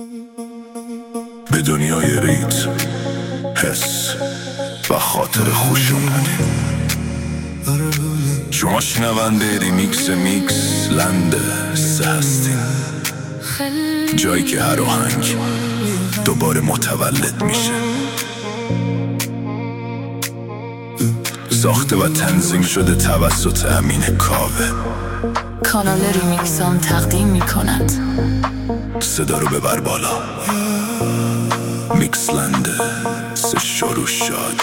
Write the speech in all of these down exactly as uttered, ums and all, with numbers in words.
به دنیای ریت، حس و خاطر خوش اومدیم. شما شنونده ریمیکس میکس لند سه هستین، جایی که هر آهنگ دوباره متولد میشه. ساخته و تنظیم شده توسط امین کاوه. کانال ریمیکس هم تقدیم میکند. صدا رو ببر بالا. میکس لند سه شروع شد.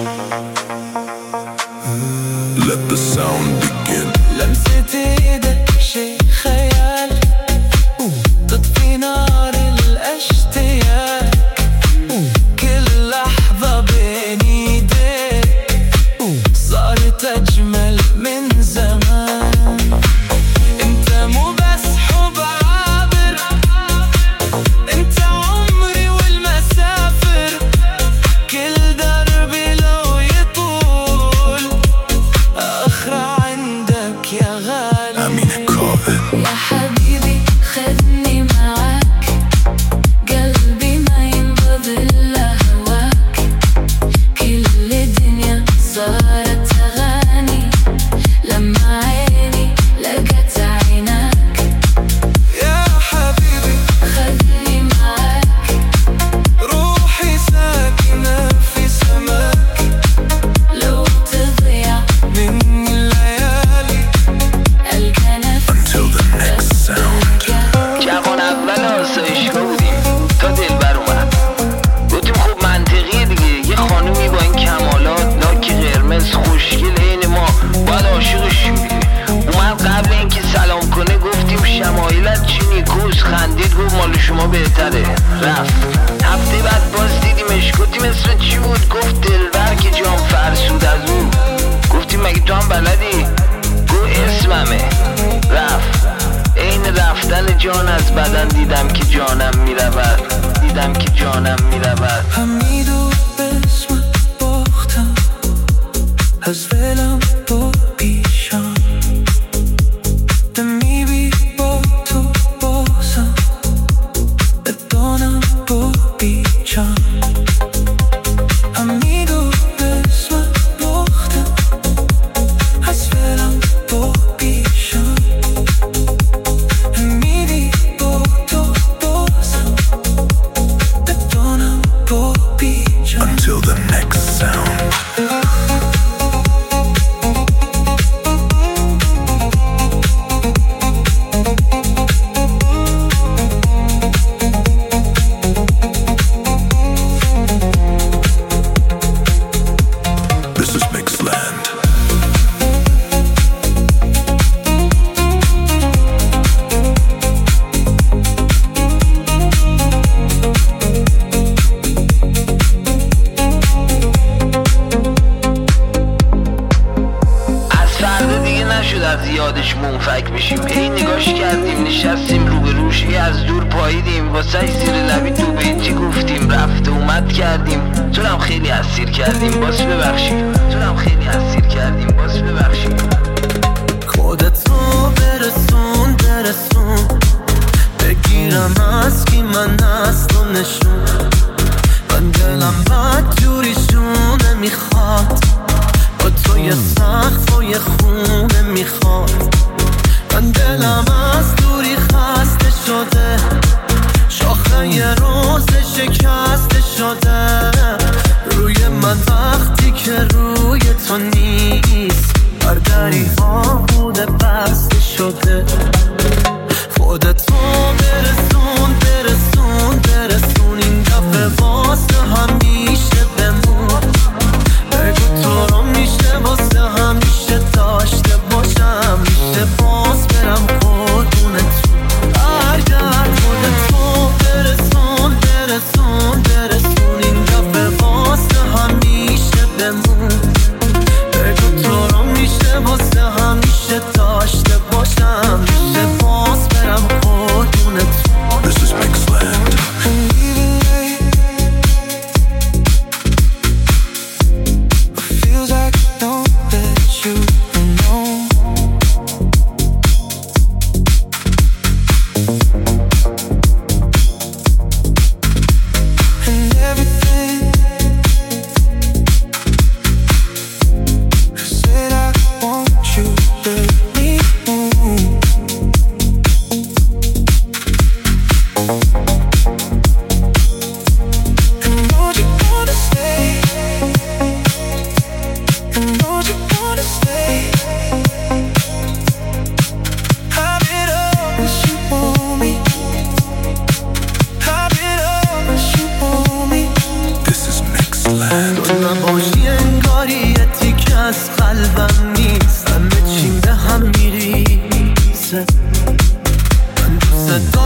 Let the sound begin. لمسة ايدك شي خيال تطفي نار الاشتياق كل لحظة بين ايديك صارت اجمل من زمان. انت مو بس حب عابر، انت عمري والمسافر. كل دربي لو يطول اخرى عندك يا غالي. امین کاوه. يا حبيبي خذني معاك، قلبي ما ينبض إلا هواك. كل الدنيا صارت أغاني لما عيني لقت عيناك. يا حبيبي خذني معاك، روحي ساكنة في سماك. لو تضيع من الليالي ألقى نفسي Until the next sound. جوان اول آسایشگاه بودیم تا دلبر اومد. گفتیم خوب منطقیه دیگه، یه خانومی با این کمالات، لاک قرمز، خوشگل عین ما، باید عاشقش شیم دیگه. اومد قبل اینکه سلام کنه گفتیم شمایلت چی نیکوست، خندید گفت مال شما بهتره، رفت. هفته بعد باز دیدیمش، گفتیم اسم چی بود؟ گفت دلبر که جام فرسود از او. گفتیم مگه تو هم بلدی؟ گفت اسممه، رفت. این رفتن جان از بدن دیدم که جانم میرود، دیدم که جانم میرود. حمیدو به اسمت باختم، از دلم با پیشم نمیبی با تو بازم، بدانم با پیچم. حمیدو به اسمت باختم، از دلم با پیشم نمیبی با تو بازم، بدانم با پیچم. Until the next sound. This is Mixland. از فردا دیگه نشد از یادش منفک بشیم. هی نگاش کردیم، نشستیم روبروش، هی از دور پاییدیم، واسه زیر لبی دو بیتی گفتیم، رفت و اومد کردیم. تو هم خیلی اسیر کردیم، باز ببخشید. تو هم خیلی اسیر کردیم، باز ببخشید. خودتو برسون برسون، بگیرم از کی من اصلا نشون. من دلم بد جوریشونه میخواد، با توی سخت و یه خونه میخواد. من دلم از دوری خسته شده، شاخه یه روز شکسته شده. روی من وقتی که روی تو نیست، هر دری ها بوده بسته شده. خودتو برسون برسون برسون، این دفعه واسه همیشه بمون. بگو تو رو میشه واسه همیشه داشته باشم، میشه باز برم قربونتون. برگرد خودتو برسون برسون برسون، این دفعه واسه همیشه بمون. بگو تو رو میشه واسه همیشه داشته باشم، میشه باز برم قربونتون.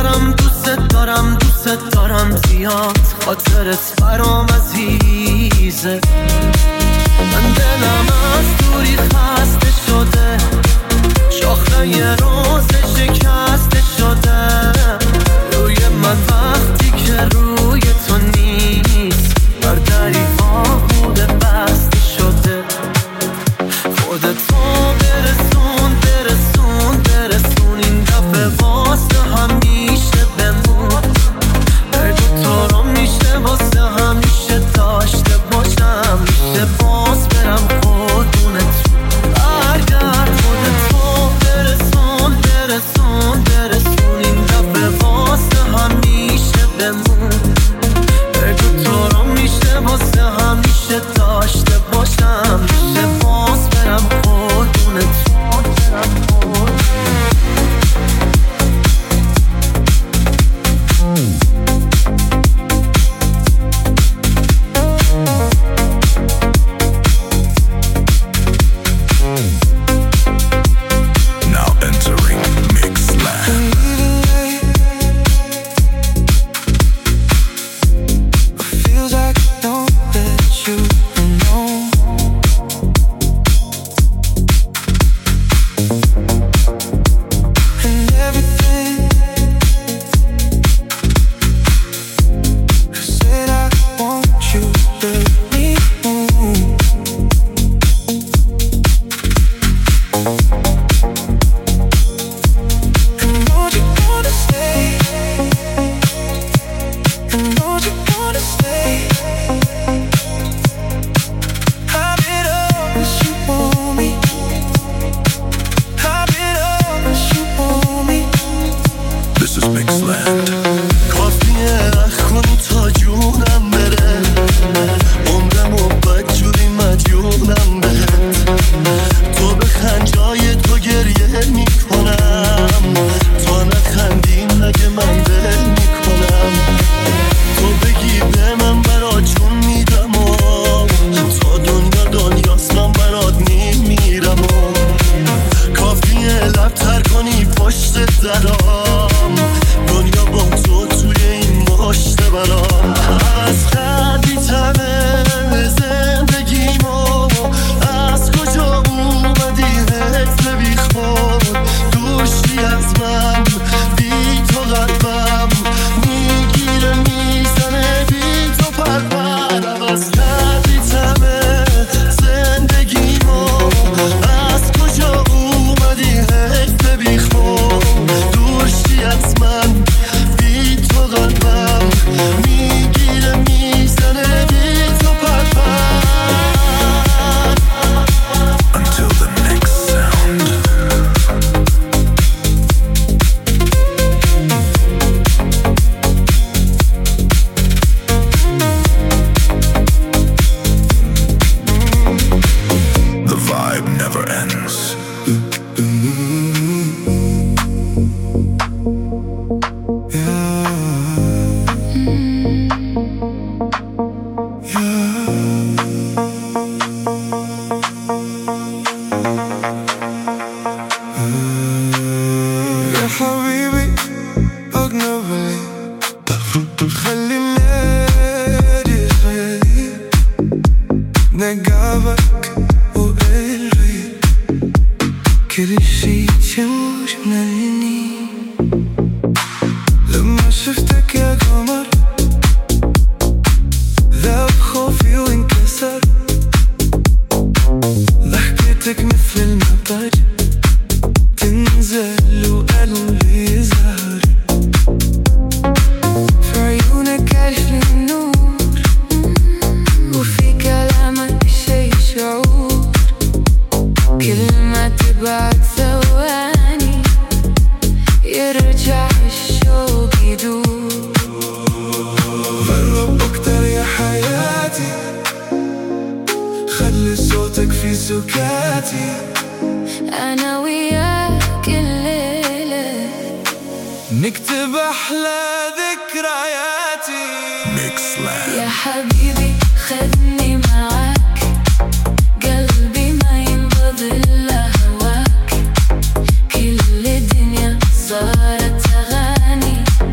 دارم دوست دارم دوست دارم زیاد، خاطرت برام عزیزه. من دلم از دوری خسته شده، شاخه یه روز شکسته شده. روی من وقتی که روی تو نیست، بر دری آهوده بسته شده. خودتو برسون برسون برسون، این دفعه واسه همیشه بمون. بگو تو رو میشه واسه همیشه داشته باشم، میشه باز برم قربونت برگرد. خودتو برسون برسون برسون، این دفعه واسه همیشه بمون. بگو تو رو میشه واسه همیشه داشته باشم، میشه باز برم قربونت. يا حبيبي خدني معاك، قلبي ما ينبض إلا هواك. كل الدنيا صارت أغاني،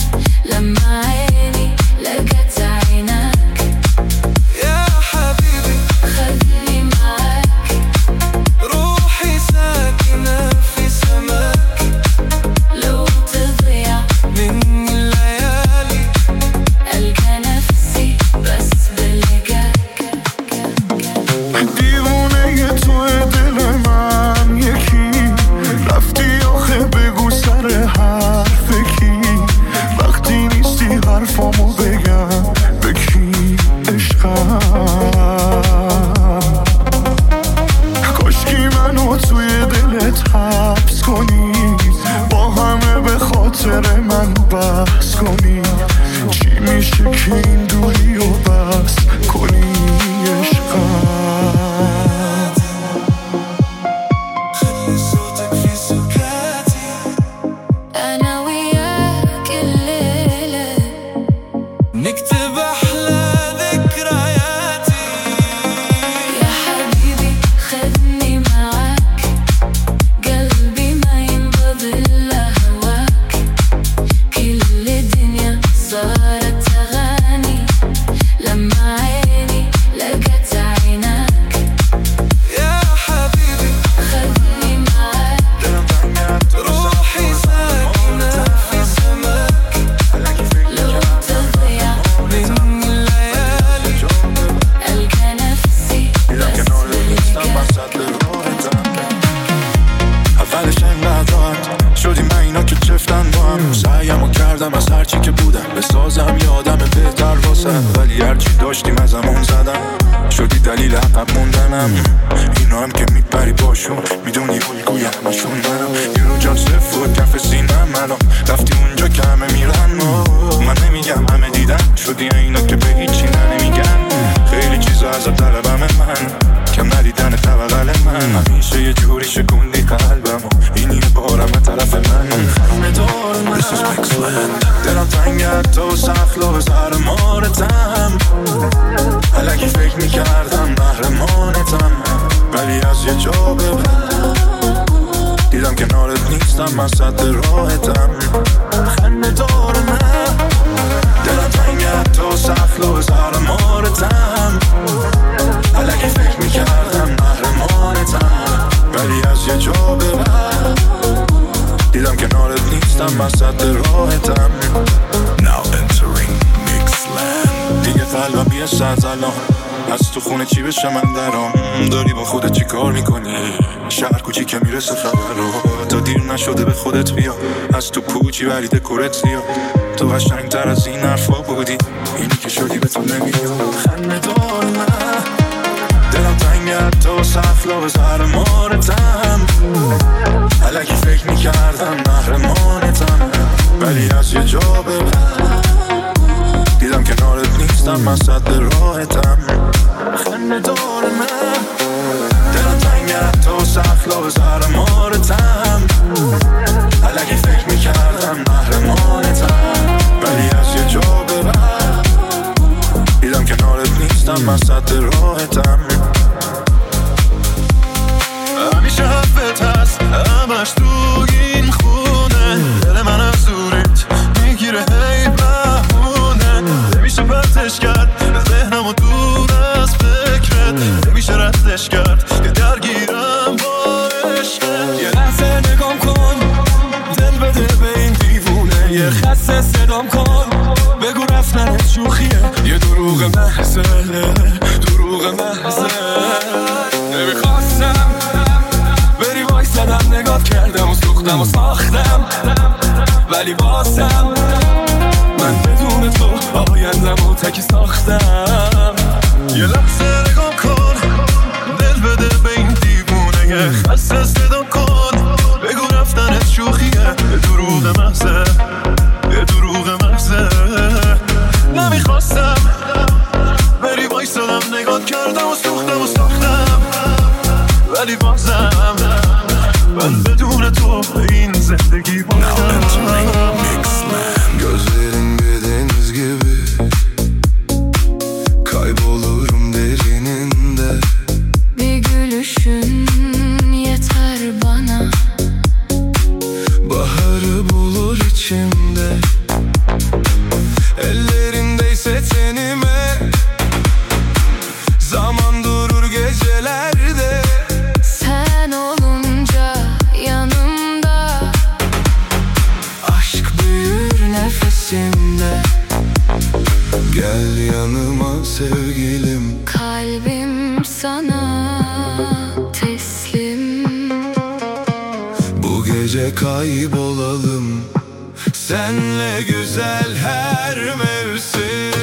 کردم از هرچی که بودم بسازم یادم بهتر واسم، ولی هرچی داشتیم ازمون زدم شدی دلیل عقب موندنم. اینا هم که میپری باشون میدونی الگوی همشون منم. یه رو جان صف و کف سینم الان رفتی اونجا که همه میرن. من نمیگم همه دیدن شدی اینا که به هیچی نمیگن. خیلی چیزا ازت طلبم من کم ندیدن توقل من. همیشه یه جوری شکوندی قلبم اینی بارم طرف من. خنده‌دار من This is Mixland. دلم تنگت تو سخلا به سر مارتم. الکی فکر میکردم محرمانتم، ولی از یه جا به بعد دیدم کنارت نیستم، من صد راحتم. خنده‌دار من دلم تنگت تو سخلا به سر مارتم. الکی فکر میکردم محرمانتم، ولی از یه جا به بعد دیدم کنارت نیستم، من صد راحتم. Now entering Mixland. دیگه قلبم بیه ساز الان از تو خونه چی بشه من درام. داری با خودت چی کار میکنی؟ شهر کوچی که میرسه خبر رو تا دیر نشده به خودت بیا. از تو پوچی ولی دکورت زیاد، تو قشنگ تر از این حرفا بودی، اینی که شدی به تو نمیاد. خنده‌دار من دلم تنگت تو سخلا به سر مارتم. الکی فکر میکردم محرمانتم، ولی از یه جا به بعد دیدم کنارت نیستم، من صد راحتم. خنده‌دار من دلم تنگت تو سخلا به سر مارتم. الکی فکر میکردم محرمانتم، ولی از یه جا به بعد دیدم کنارت نیستم، من صد راحتم. همیشه حرفت هست همش تو این خونه، دل من از دورت میگیره هی بهونه. نمیشه پرتش کرد ذهنمو دور از فکرت، نمیشه رستش کرد که درگیرم با عشقت. یه لحظه نگام کن دل بده به این دیوونه، یه خسته صدام کن بگو رفتنت شوخیه. یه دروغ محضه دروغ محضه. نمیخواستم بری وایسادم نگات کردم و سوختم و ساختم، ولی بازم من بدون تو آیندم و تکی ساختم. یه لحظه نگام کن دل بده به این دیوونه، یه خسته صدام کن بگو رفتنت شوخیه. یه دروغ محضه یه دروغ محضه. نمیخواستم بری وایسادم نگات کردم و سوختم و ساختم، ولی بازم من بدون تو این زندگی باختم. Gözlerin bir deniz gibi, kaybolurum derininde. Bir gülüşün yeter bana, Baharı bulur içimde. Ellerindeyse tenime, zaman durur gecelerde. sen olunca yanımda, Aşk büyür nefesimde. Gel yanıma sevgilim, kalbim sana teslim. bu gece kaybolalım senle güzel her mevsim.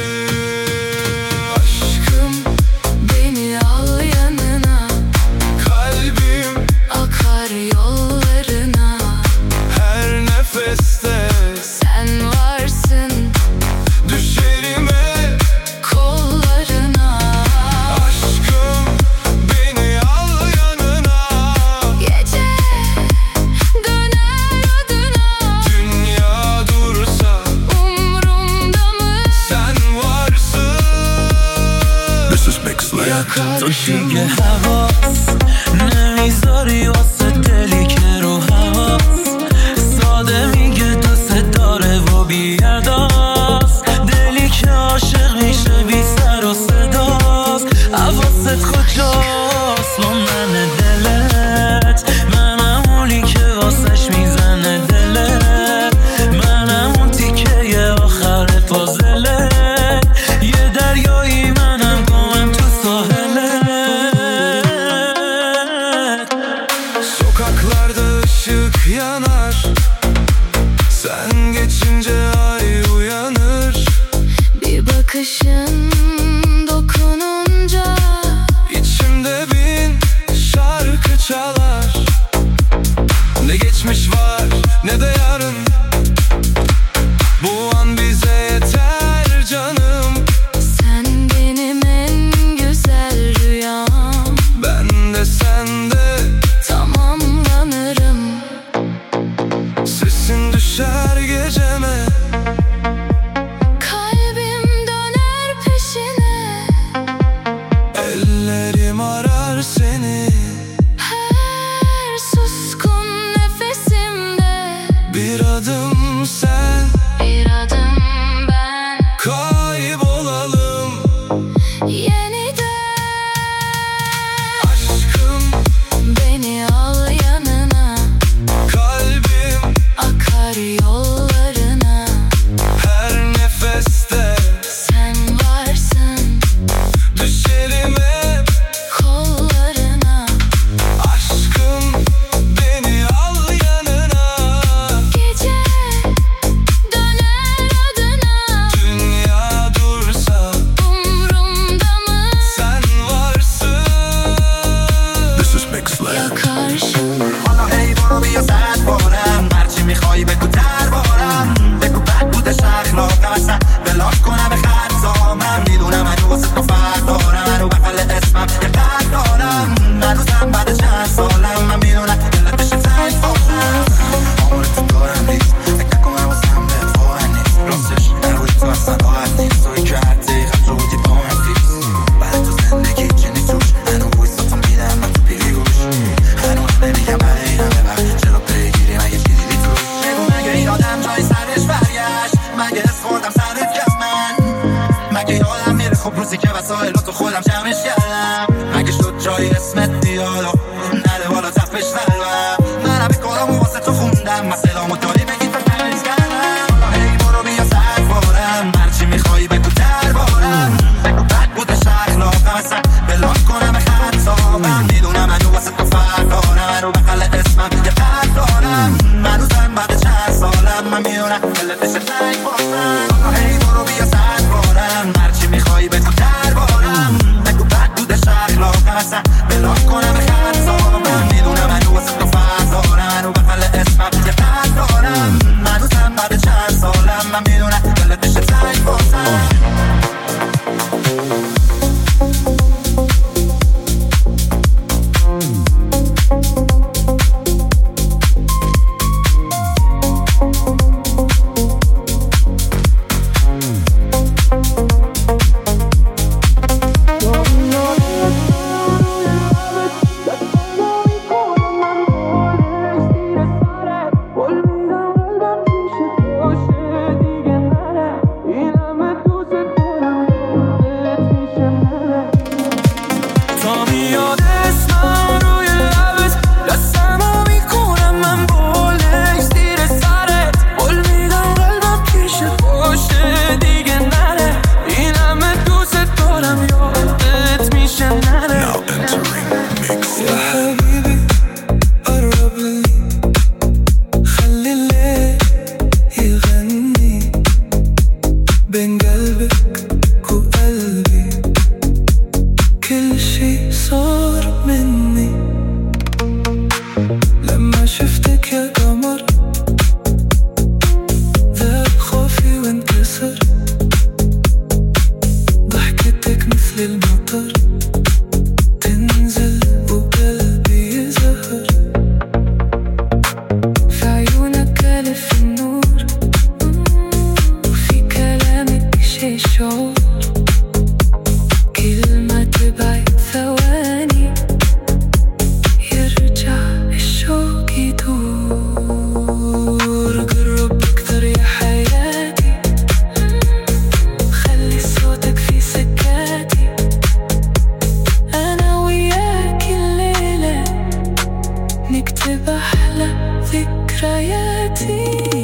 Aşkım beni al yanına, Kalbim akar yollarına. her nefeste Sen varsın düşerime. kollarına. Aşkım beni al yanına, Gece döner adına, dünya dursa umrumda mı? sen varsın. This is Mixland. تو دیگه حواس نمیذاری واسه دلی که رو حواس ساده میگه دوست داره و بیاداست. دلی که عاشق میشه بی سر و صداست. حواست کجاست موندن دلت؟ منم اونی که واسش میزنه دلت، منم اون تیکه آخر فاضلت. یه دریایی منم گمم تو ساحلت. bakışın dokununca İçimde bin şarkı çalar. Ne geçmiş var ne de yarın. Bu an bize yeter canım. sen benim en güzel rüyam. Ben de sende Tamamlanırım. sesin düşer geceme. Kalbim döner peşine. Ellerim arar seni. Her suskun nefesimde Bir adım sen, bir adım ben. kaybolalım. Yeniden Aşkım, beni al yanına. kalbim Akar yollarına. her nefeste. Sen varsın Düşerim hep kollarına. aşkım, beni al yanına. Gece döner adına. Dünya dursa Umrumda mı? sen varsın. This is Mix Lab. Yakarsın. حالا هی برو بیا صد بارم هرچی میخوایی بگو دربارم بگو بد بودش اخلاقم اصلا بلاک کنم خطا من میدونم هنو واسه تو فرق دارم هنو بغل اسمم یه قد دارم هنوزم بعد چند سالم من میدونم دلتش تنگ باشم آمار تو دارم ریز فکر نکنم واسم به فاهم نیست راستش نروی تو اصلا راحت نیست توی که هر دقیقه جودی با من فیکس بعد تو زندگی چنی توش هنو بایستاتون میدم من تو پیری گوش هنو هم نمیگم اینم ببر چرا پیگیری مگه چی دیدی توش بگو مگه این آدم جای سرش برگشت مگه حس خوردم سرت کس من مگه یادم میره خب روزی که وسایلاتو خودم جمعش کردم مگه شد جای اسمت دیالو نده بالا تفش قلبم من همه کارامو واسه تو خوندم مسئلامو داری بگی تا تمیز کردم حالا هی برو بیا صد بارم هرچی میخوایی بگو دربارم بگو بد بودش اخلاقم اصلا بلاک کنم خطا من میدونم هنو واسه تو فرق دارم هنو بغل اسمم یه قد دارم هنوزم بعد چند سالم من میدونم دلتش تنگ باشم حالا هی برو بیا صد بارم هرچی میخوایی بگو دربارم بگو بد بودش اخلاقم اصلا بلاک کنم خطا من میدونم هنو واسه تو فرق دارم هنو بغل اسمم یه قد دارم هنوزم بعد چند سالم من میدونم دلتش تنگ باشم تا میاد اسمم روی لبت دستمو میکنم من بولش زیر سرت قول میدم قلبم پیشت باشه دیگه نره این همه دوست دارم یادت میشه نره Now entering Mix يا Lab. حبيبي قرب لي خلي الليل يغني بين قلبك وقلبي كل شي صار مني لما شفتك يا قمر ذاب خوفي وانكسر ضحكتك مثل المطر تنزل وقلبي يزهر في عيونك ألف النور وفي كلامك شي شعور كلمة تبعد ثواني يرجع الشوق يدور قرب أكتر يا حياتي خلي صوتك في سكاتي أنا وياك الليلة نكتب أحلى ذكرياتي